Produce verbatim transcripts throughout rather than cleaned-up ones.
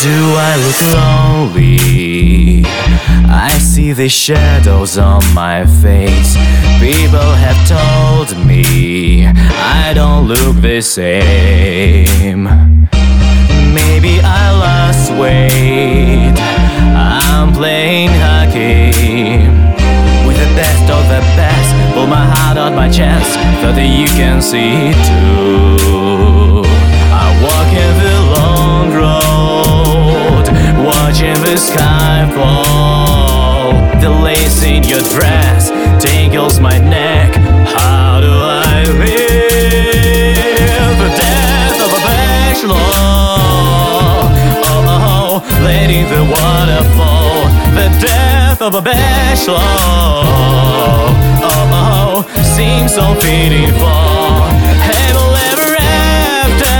Do I look lonely? I see the shadows on my face. People have told me I don't look the same. Maybe I lost weight. I'm playing hockey with the best of the best. Pull my heart out my chest so that you can see it too. I walk in the long road, watching the sky fall. The lace in your dress tingles my neck. How do I live? The death of a bachelor. Oh, oh, letting the water fall. The death of a bachelor. Oh, oh, seems so fitting for heaven ever after.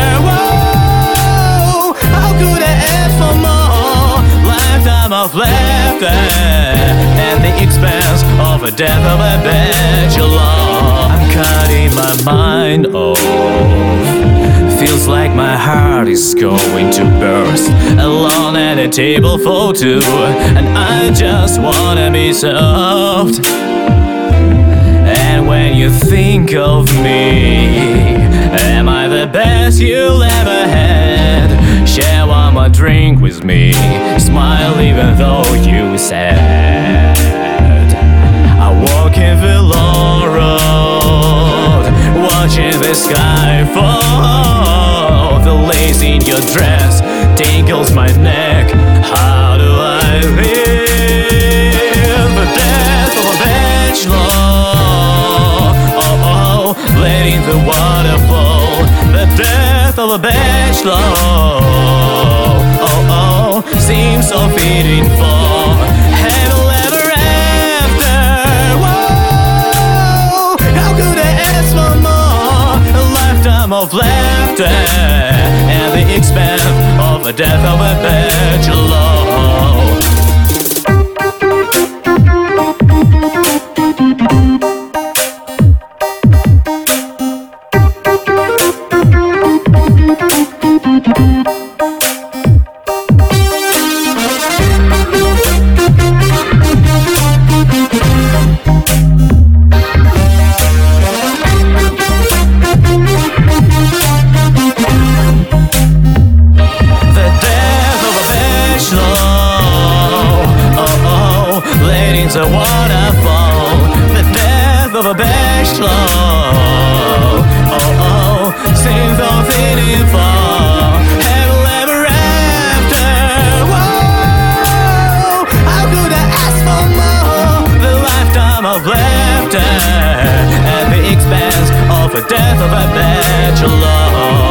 Whoa, how could I ask for more? Lifetime of laughter and the expense of a death of a bachelor. I'm cutting my mind off. Feels like my heart is going to burst. Alone at a table for two, and I just wanna be served. And when you think of me, am I the best you'll ever had? Share one more drink with me. Smile even though you sad. I walk in the long road, watching the sky fall. The lace in your dress tingles my neck. How do I live? The death of a bachelor. Oh, oh, letting the water fall. The death of a bachelor. Oh, oh, seems so fitting for heaven ever after. Whoa, how could I ask for more? A lifetime of laughter and the expense of the death of a bachelor. The waterfall, the death of a bachelor. Oh, oh, seems so fitting for heaven ever after. Whoa, how could I ask for more? The lifetime of laughter at the expense of the death of a bachelor.